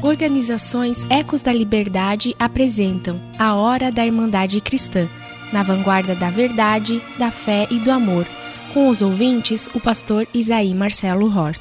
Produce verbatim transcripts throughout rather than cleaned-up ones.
Organizações Ecos da Liberdade apresentam A Hora da Irmandade Cristã, na vanguarda da verdade, da fé e do amor. Com os ouvintes, o pastor Isaí Marcelo Hort.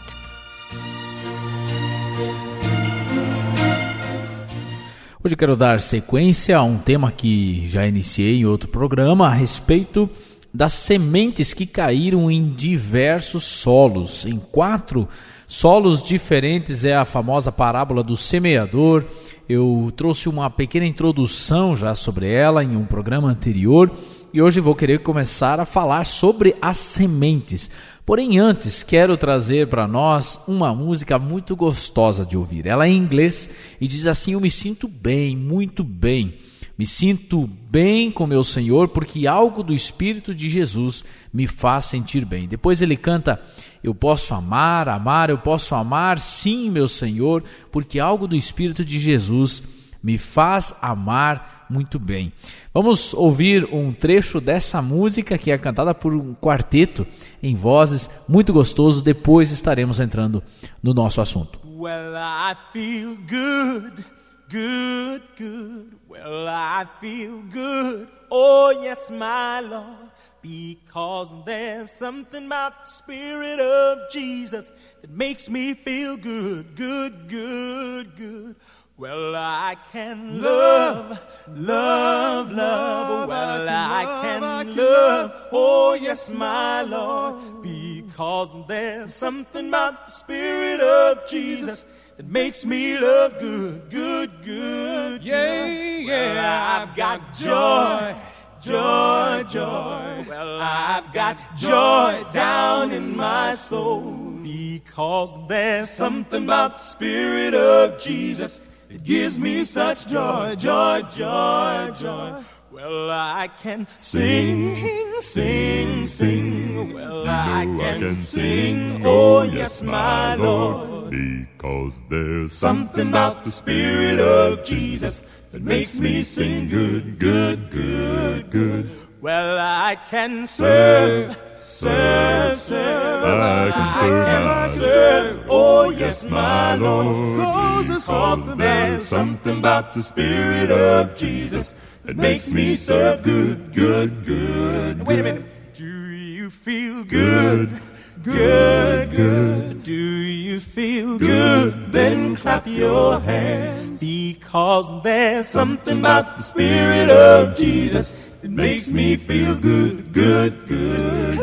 Hoje quero dar sequência a um tema que já iniciei em outro programa a respeito das sementes que caíram em diversos solos, em quatro solos diferentes. É a famosa parábola do semeador. Eu trouxe uma pequena introdução já sobre ela em um programa anterior e hoje vou querer começar a falar sobre as sementes. Porém, antes quero trazer para nós uma música muito gostosa de ouvir. Ela é em inglês e diz assim: eu me sinto bem, muito bem. Me sinto bem com meu Senhor porque algo do Espírito de Jesus me faz sentir bem. Depois ele canta: eu posso amar, amar, eu posso amar, sim, meu Senhor, porque algo do Espírito de Jesus me faz amar muito bem. Vamos ouvir um trecho dessa música que é cantada por um quarteto em vozes, muito gostoso. Depois estaremos entrando no nosso assunto. Well, I feel good, good, good. Well, I feel good, oh yes, my Lord, because there's something about the Spirit of Jesus that makes me feel good, good, good, good. Well, I can love, love, love. Well, I can love, oh yes, my Lord, because there's something about the Spirit of Jesus that makes me love good, good, good, yeah, yeah. Well, I've got joy, joy, joy. Well, I've got joy down in my soul, because there's something about the Spirit of Jesus that gives me such joy, joy, joy, joy. Well, I can sing, sing, sing. Well, I can sing, oh yes, my Lord, because there's something about the Spirit of Jesus that makes me sing good, good, good, good. Well, I can serve, serve, serve. I can serve, I can serve, oh yes, my Lord, because there's something about the Spirit of Jesus that makes me serve good, good, good. Wait a minute. Do you feel good, good, good? Do you feel good? Then clap your hands, because there's something about the Spirit of Jesus that makes me feel good, good, good, good.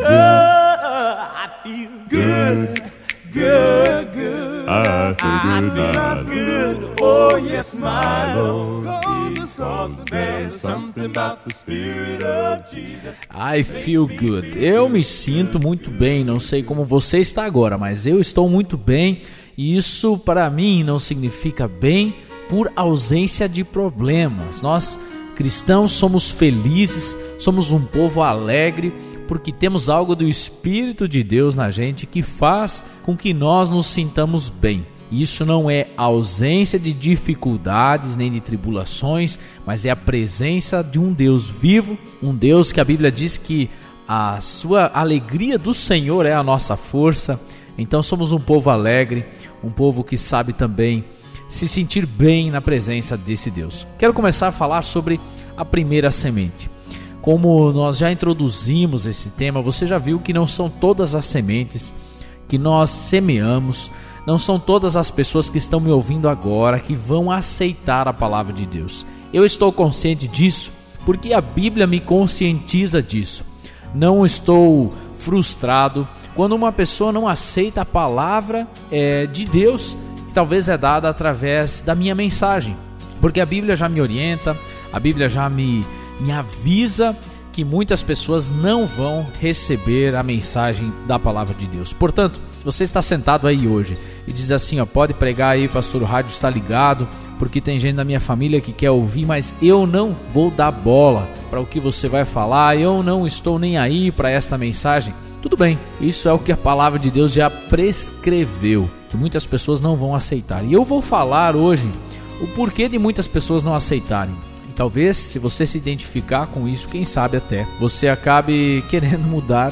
Oh, I feel good, good, good. I feel good, I feel good, oh yes, my Lord, because there's something about the Spirit of Jesus. I feel good. Eu me sinto muito bem. Não sei como você está agora, mas eu estou muito bem. E isso para mim não significa bem por ausência de problemas. Nós cristãos somos felizes, somos um povo alegre, porque temos algo do Espírito de Deus na gente que faz com que nós nos sintamos bem. Isso não é ausência de dificuldades nem de tribulações, mas é a presença de um Deus vivo, um Deus que a Bíblia diz que a sua alegria do Senhor é a nossa força. Então somos um povo alegre, um povo que sabe também se sentir bem na presença desse Deus. Quero começar a falar sobre a primeira semente. Como nós já introduzimos esse tema, você já viu que não são todas as sementes que nós semeamos, não são todas as pessoas que estão me ouvindo agora que vão aceitar a palavra de Deus. Eu estou consciente disso, porque a Bíblia me conscientiza disso. Não estou frustrado quando uma pessoa não aceita a palavra é, de Deus, que talvez é dada através da minha mensagem, porque a Bíblia já me orienta, a Bíblia já me, me avisa que muitas pessoas não vão receber a mensagem da palavra de Deus. Portanto, você está sentado aí hoje e diz assim, ó, pode pregar aí, pastor, o rádio está ligado, porque tem gente da minha família que quer ouvir, mas eu não vou dar bola para o que você vai falar, eu não estou nem aí para essa mensagem. Tudo bem, isso é o que a palavra de Deus já prescreveu, que muitas pessoas não vão aceitar. E eu vou falar hoje o porquê de muitas pessoas não aceitarem. E talvez, se você se identificar com isso, quem sabe até você acabe querendo mudar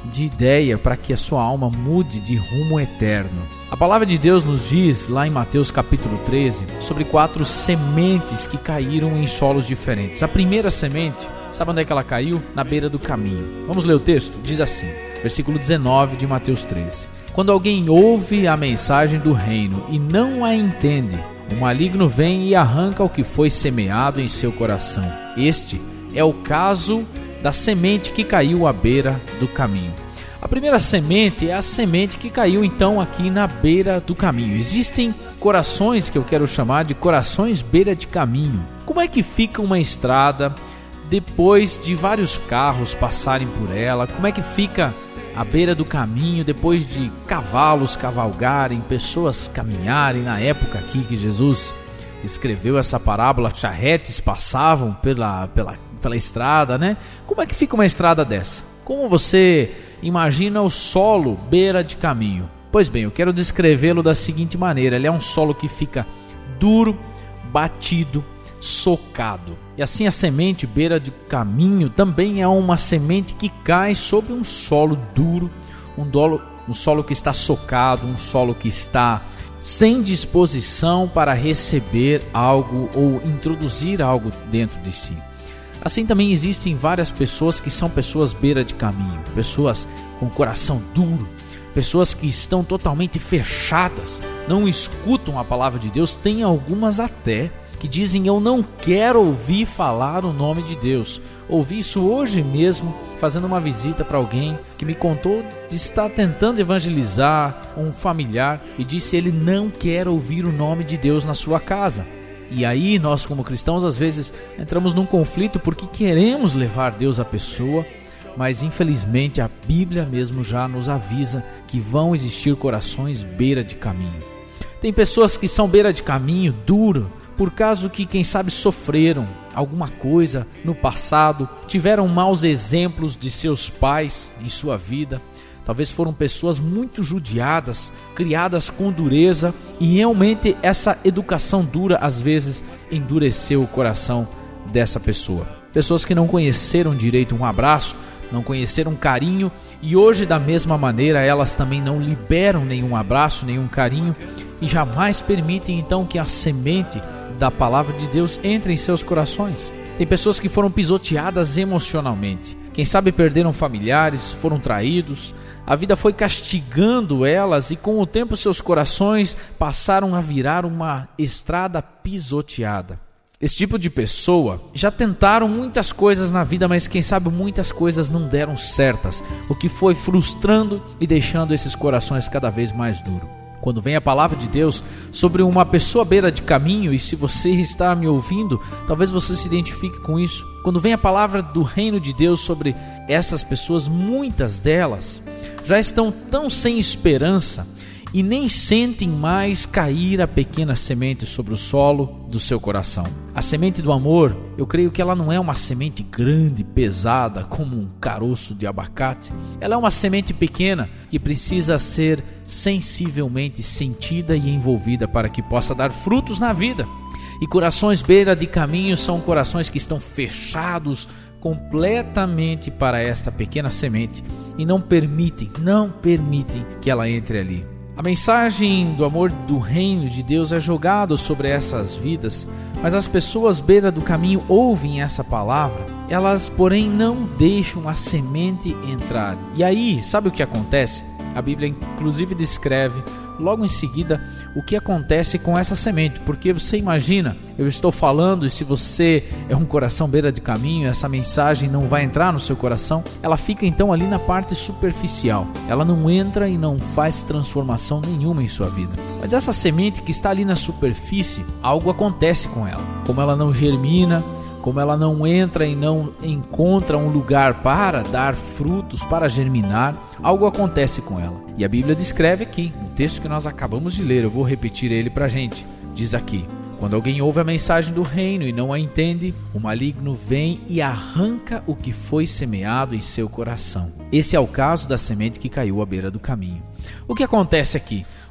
de ideia para que a sua alma mude de rumo eterno. A palavra de Deus nos diz, lá em Mateus capítulo treze, sobre quatro sementes que caíram em solos diferentes. A primeira semente, sabe onde é que ela caiu? Na beira do caminho. Vamos ler o texto? Diz assim, versículo dezenove de Mateus treze. Quando alguém ouve a mensagem do reino e não a entende, o maligno vem e arranca o que foi semeado em seu coração. Este é o caso da semente que caiu à beira do caminho. A primeira semente é a semente que caiu então aqui na beira do caminho. Existem corações que eu quero chamar de corações beira de caminho. Como é que fica uma estrada depois de vários carros passarem por ela? Como é que fica à beira do caminho depois de cavalos cavalgarem, pessoas caminharem? Na época aqui que Jesus escreveu essa parábola, charretes passavam pela, pela, pela estrada, né? Como é que fica uma estrada dessa? Como você imagina o solo beira de caminho? Pois bem, eu quero descrevê-lo da seguinte maneira. Ele é um solo que fica duro, batido, socado. E assim a semente beira de caminho também é uma semente que cai sobre um solo duro, um, dolo, um solo que está socado, um solo que está sem disposição para receber algo ou introduzir algo dentro de si. Assim também existem várias pessoas que são pessoas beira de caminho, pessoas com coração duro, pessoas que estão totalmente fechadas, não escutam a palavra de Deus. Tem algumas até que dizem: eu não quero ouvir falar o nome de Deus. Ouvi isso hoje mesmo, fazendo uma visita para alguém que me contou de estar tentando evangelizar um familiar e disse: ele não quer ouvir o nome de Deus na sua casa. E aí nós, como cristãos, às vezes entramos num conflito porque queremos levar Deus à pessoa, mas infelizmente a Bíblia mesmo já nos avisa que vão existir corações beira de caminho. Tem pessoas que são beira de caminho duro, por causa que, quem sabe, sofreram alguma coisa no passado, tiveram maus exemplos de seus pais em sua vida. Talvez foram pessoas muito judiadas, criadas com dureza, e realmente essa educação dura às vezes endureceu o coração dessa pessoa. Pessoas que não conheceram direito um abraço, não conheceram carinho, e hoje da mesma maneira elas também não liberam nenhum abraço, nenhum carinho, e jamais permitem então que a semente da palavra de Deus entre em seus corações. Tem pessoas que foram pisoteadas emocionalmente. Quem sabe perderam familiares, foram traídos. A vida foi castigando elas e com o tempo seus corações passaram a virar uma estrada pisoteada. Esse tipo de pessoa já tentaram muitas coisas na vida, mas quem sabe muitas coisas não deram certas, o que foi frustrando e deixando esses corações cada vez mais duros. Quando vem a palavra de Deus sobre uma pessoa beira de caminho, e se você está me ouvindo, talvez você se identifique com isso. Quando vem a palavra do reino de Deus sobre essas pessoas, muitas delas já estão tão sem esperança e nem sentem mais cair a pequena semente sobre o solo do seu coração. A semente do amor, eu creio que ela não é uma semente grande, pesada, como um caroço de abacate. Ela é uma semente pequena que precisa ser sensivelmente sentida e envolvida para que possa dar frutos na vida. E corações beira de caminho são corações que estão fechados completamente para esta pequena semente e não permitem, não permitem que ela entre ali. A mensagem do amor do reino de Deus é jogada sobre essas vidas, mas as pessoas beira do caminho ouvem essa palavra, elas porém não deixam a semente entrar. E aí, sabe o que acontece? A Bíblia inclusive descreve logo em seguida o que acontece com essa semente, porque você imagina, eu estou falando, e se você é um coração beira de caminho, essa mensagem não vai entrar no seu coração, ela fica então ali na parte superficial, ela não entra e não faz transformação nenhuma em sua vida. Mas essa semente que está ali na superfície, algo acontece com ela, como ela não germina, como ela não entra e não encontra um lugar para dar frutos, para germinar, algo acontece com ela. E a Bíblia descreve aqui, no texto que nós acabamos de ler, eu vou repetir ele para a gente. Diz aqui: quando alguém ouve a mensagem do reino e não a entende, o maligno vem e arranca o que foi semeado em seu coração. Esse é o caso da semente que caiu à beira do caminho. O que acontece aqui?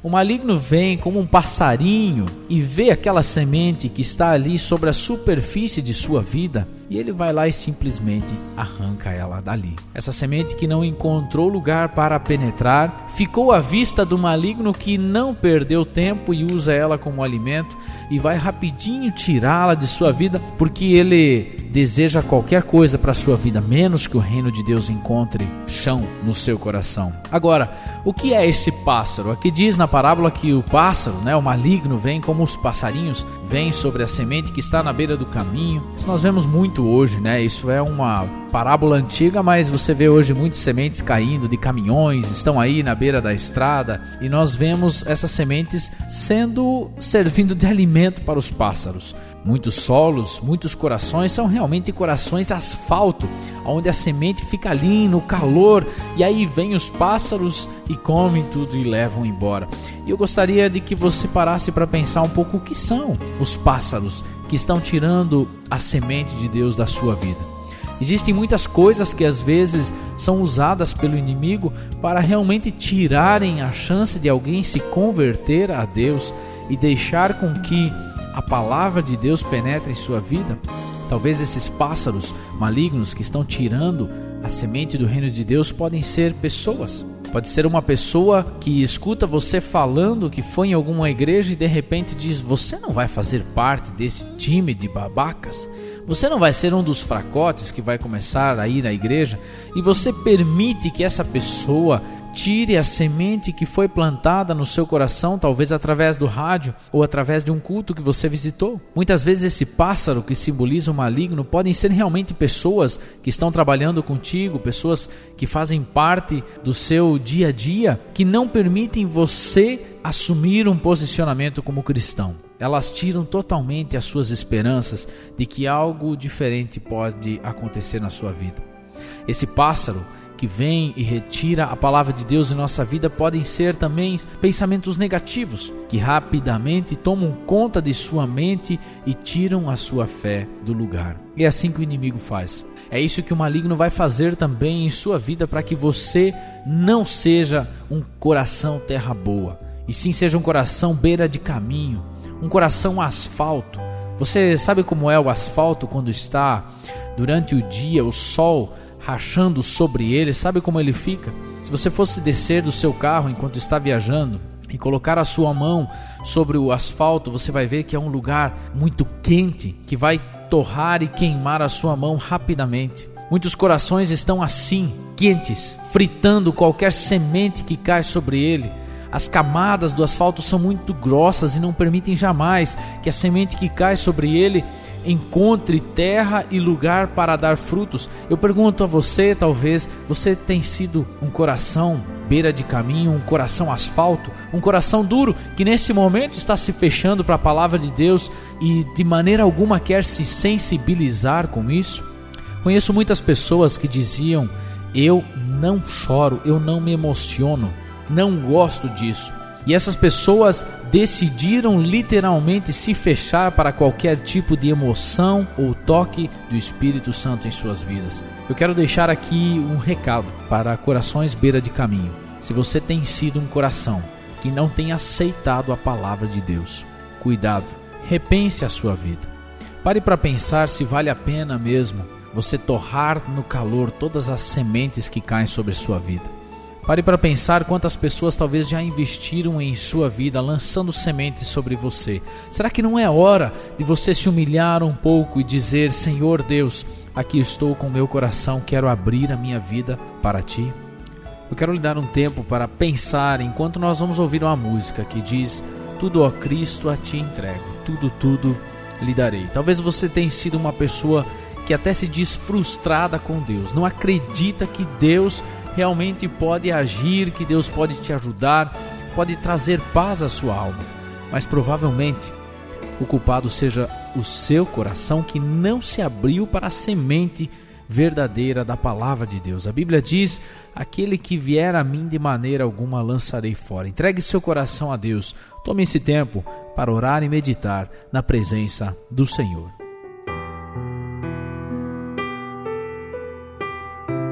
O maligno vem como um passarinho e vê aquela semente que está ali sobre a superfície de sua vida e ele vai lá e simplesmente arranca ela dali. Essa semente que não encontrou lugar para penetrar, ficou à vista do maligno que não perdeu tempo e usa ela como alimento e vai rapidinho tirá-la de sua vida, porque ele deseja qualquer coisa para a sua vida, menos que o reino de Deus encontre chão no seu coração. Agora, o que é esse pássaro? Aqui diz na parábola que o pássaro, né, o maligno, vem como os passarinhos, vem sobre a semente que está na beira do caminho. Isso nós vemos muito hoje, né? Isso é uma parábola antiga, mas você vê hoje muitas sementes caindo de caminhões, estão aí na beira da estrada, e nós vemos essas sementes sendo servindo de alimento para os pássaros. Muitos solos, muitos corações são realmente corações asfalto, onde a semente fica ali no calor, e aí vem os pássaros e comem tudo e levam embora. E eu gostaria de que você parasse para pensar um pouco o que são os pássaros que estão tirando a semente de Deus da sua vida. Existem muitas coisas que às vezes são usadas pelo inimigo para realmente tirarem a chance de alguém se converter a Deus e deixar com que a palavra de Deus penetre em sua vida. Talvez esses pássaros malignos que estão tirando a semente do reino de Deus podem ser pessoas. Pode ser uma pessoa que escuta você falando que foi em alguma igreja e de repente diz: você não vai fazer parte desse time de babacas, você não vai ser um dos fracotes que vai começar a ir à igreja, e você permite que essa pessoa tire a semente que foi plantada no seu coração, talvez através do rádio ou através de um culto que você visitou. Muitas vezes esse pássaro que simboliza o maligno podem ser realmente pessoas que estão trabalhando contigo, pessoas que fazem parte do seu dia a dia, que não permitem você assumir um posicionamento como cristão. Elas tiram totalmente as suas esperanças de que algo diferente pode acontecer na sua vida. Esse pássaro que vem e retira a palavra de Deus em nossa vida podem ser também pensamentos negativos que rapidamente tomam conta de sua mente e tiram a sua fé do lugar. E é assim que o inimigo faz. É isso que o maligno vai fazer também em sua vida, para que você não seja um coração terra boa, e sim seja um coração beira de caminho, um coração asfalto. Você sabe como é o asfalto quando está durante o dia, o sol rachando sobre ele? Sabe como ele fica? Se você fosse descer do seu carro enquanto está viajando e colocar a sua mão sobre o asfalto, você vai ver que é um lugar muito quente, que vai torrar e queimar a sua mão rapidamente. Muitos corações estão assim, quentes, fritando qualquer semente que cai sobre ele. As camadas do asfalto são muito grossas e não permitem jamais que a semente que cai sobre ele encontre terra e lugar para dar frutos. Eu pergunto a você, talvez você tenha sido um coração beira de caminho, um coração asfalto, um coração duro que nesse momento está se fechando para a palavra de Deus e de maneira alguma quer se sensibilizar com isso. Conheço muitas pessoas que diziam: eu não choro, eu não me emociono, não gosto disso. E essas pessoas decidiram literalmente se fechar para qualquer tipo de emoção ou toque do Espírito Santo em suas vidas. Eu quero deixar aqui um recado para corações beira de caminho. Se você tem sido um coração que não tem aceitado a palavra de Deus, cuidado, repense a sua vida. Pare para pensar se vale a pena mesmo você torrar no calor todas as sementes que caem sobre sua vida. Pare para pensar quantas pessoas talvez já investiram em sua vida lançando sementes sobre você. Será que não é hora de você se humilhar um pouco e dizer: Senhor Deus, aqui estou com meu coração, quero abrir a minha vida para Ti? Eu quero lhe dar um tempo para pensar enquanto nós vamos ouvir uma música que diz: tudo, ó Cristo, a Ti entrego, tudo, tudo lhe darei. Talvez você tenha sido uma pessoa que até se diz frustrada com Deus, não acredita que Deus realmente pode agir, que Deus pode te ajudar, pode trazer paz à sua alma. Mas provavelmente o culpado seja o seu coração, que não se abriu para a semente verdadeira da palavra de Deus. A Bíblia diz: aquele que vier a mim de maneira alguma lançarei fora. Entregue seu coração a Deus. Tome esse tempo para orar e meditar na presença do Senhor.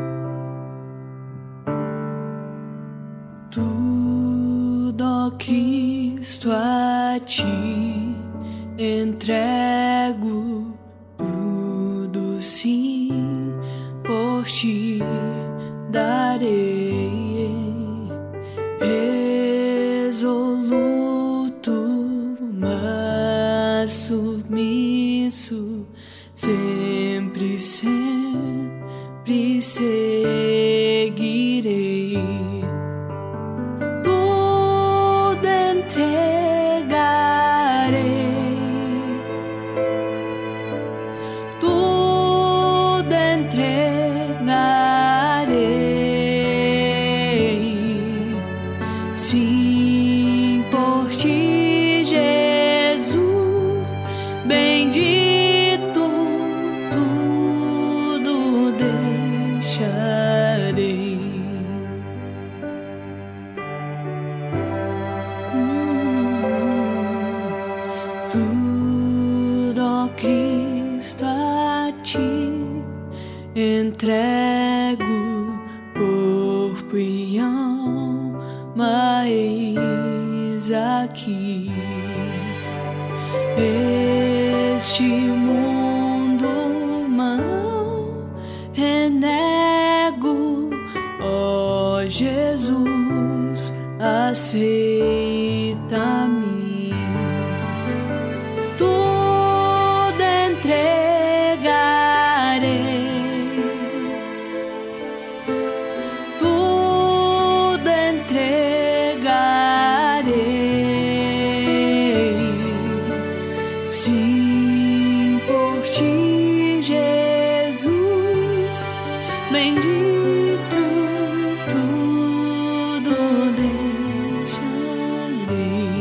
Tudo que Cristo, a ti entrego tudo, sim, por ti darei, resoluto, mas submisso, sempre, sempre seguirei. Tudo entregarei, tudo entregarei, sim, por ti, Jesus, bendito, tudo deixarei. Tudo, ó Cristo, a ti entrego, corpo e alma, eis aqui. Este mundo não renego, ó Jesus, aceita-me. Tudo entregarei, tudo entregarei, sim, por ti, Jesus, bendito, tudo deixarei.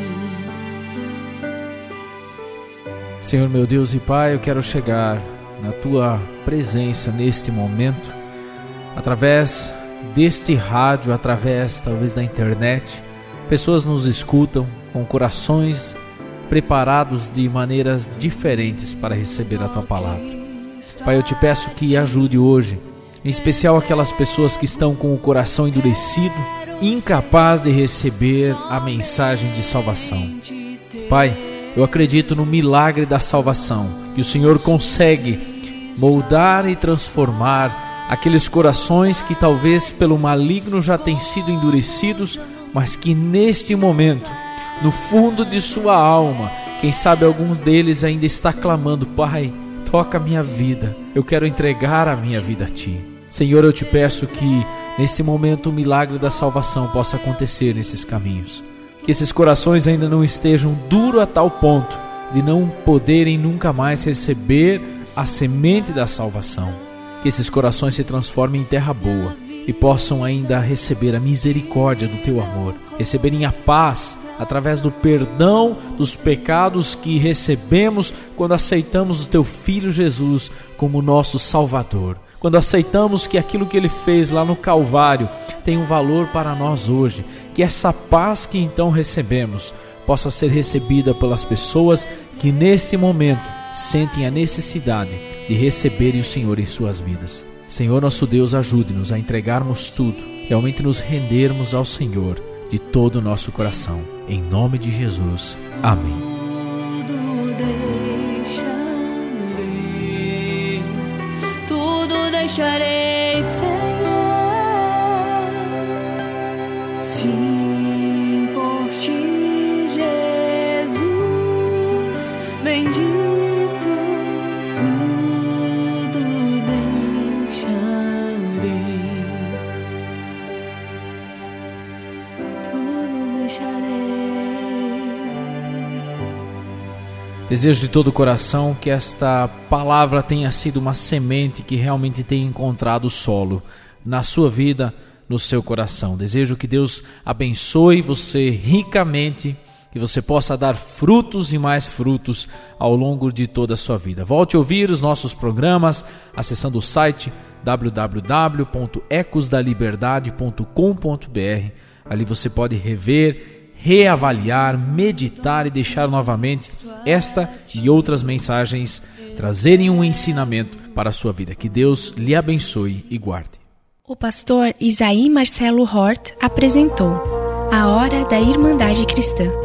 Senhor meu Deus e Pai, eu quero chegar na Tua presença neste momento, através deste rádio, através talvez da internet. Pessoas nos escutam com corações preparados de maneiras diferentes para receber a Tua palavra. Pai, eu te peço que ajude hoje, em especial aquelas pessoas que estão com o coração endurecido, incapaz de receber a mensagem de salvação. Pai, eu acredito no milagre da salvação, que o Senhor consegue moldar e transformar aqueles corações que talvez pelo maligno já tenham sido endurecidos, mas que neste momento, no fundo de sua alma, quem sabe alguns deles ainda está clamando: Pai, toca a minha vida, eu quero entregar a minha vida a Ti. Senhor, eu te peço que neste momento o milagre da salvação possa acontecer nesses caminhos. Que esses corações ainda não estejam duros a tal ponto de não poderem nunca mais receber a semente da salvação. Que esses corações se transformem em terra boa e possam ainda receber a misericórdia do Teu amor, receberem a paz através do perdão dos pecados que recebemos quando aceitamos o Teu Filho Jesus como nosso Salvador. Quando aceitamos que aquilo que Ele fez lá no Calvário tem um valor para nós hoje, que essa paz que então recebemos possa ser recebida pelas pessoas que neste momento sentem a necessidade de receberem o Senhor em suas vidas. Senhor nosso Deus, ajude-nos a entregarmos tudo, realmente nos rendermos ao Senhor de todo o nosso coração. Em nome de Jesus. Amém. Deixarei, Senhor, sim, por ti, Jesus, bendito, tudo deixarei, tudo deixarei. Desejo de todo o coração que esta palavra tenha sido uma semente que realmente tenha encontrado solo na sua vida, no seu coração. Desejo que Deus abençoe você ricamente, que você possa dar frutos e mais frutos ao longo de toda a sua vida. Volte a ouvir os nossos programas acessando o site w w w ponto ecos da liberdade ponto com ponto b r. Ali você pode rever, reavaliar, meditar e deixar novamente esta e outras mensagens trazerem um ensinamento para a sua vida. Que Deus lhe abençoe e guarde. O pastor Isaí Marcelo Hort apresentou A Hora da Irmandade Cristã.